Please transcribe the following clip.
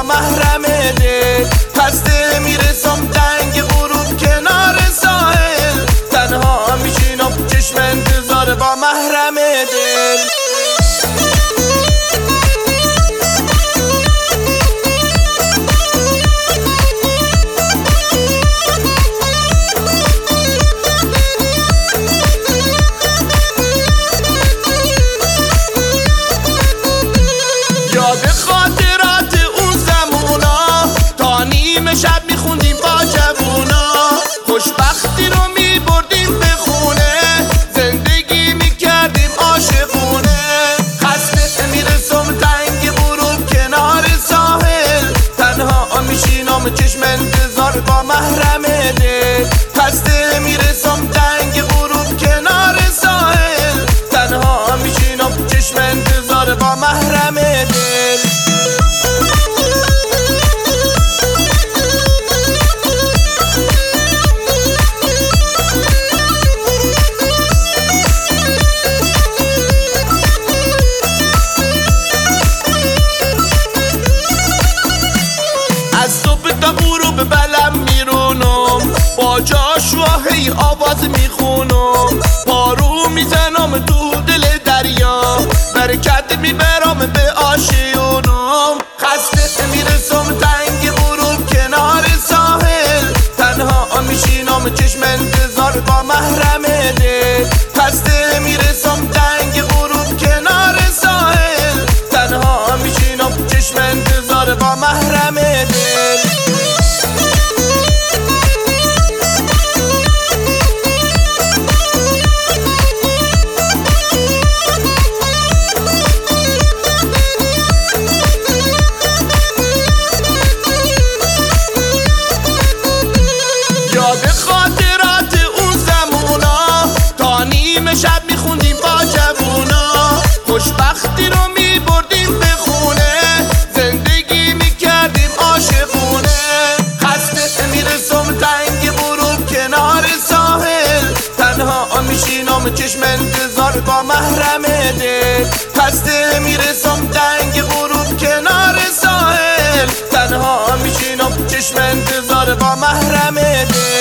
محرم دل. خسته میرسم دنگ غروب کنار ساحل، تنها میشینم چشم انتظار با محرم دل. یاد خاطرات اون زمونا، تا نیمه شب میخوندیم با جوونا، خوشبختی رو میبردیم به خونه، زندگی میکردیم عاشقونه. خسته میرسم تنگ غروب کنار ساحل، تنها میشینم چشم انتظار با محرم دل. خسته میرسم تنگ غروب کنار ساحل، تنها میشینم چشم انتظار با محرم دل. از صبح تا غروب بلم میرونم، با جاشواهی آواز میخونم، پارو میزنم تو دل دریا، برکت میبرم به آشیونم. خسته میرسم تنگ غروب کنار ساحل، تنها میشینم چشم انتظار با محرم دل. خسته میرسم تنگ غروب کنار ساحل، تنها میشینم چشم انتظار با محرم دل. یاد خاطرات اون زمونا، تا نیمه شب میخوندیم با جوونا، خوشبختی رو میبردیم به خونه، زندگی میکردیم عاشقونه. خسته میرسم تنگ غروب کنار ساحل، تنها میشینم چشم انتظار با محرم دل. خسته میرسم تنگ غروب کنار ساحل، تنها میشینم چشم انتظار با محرم دل.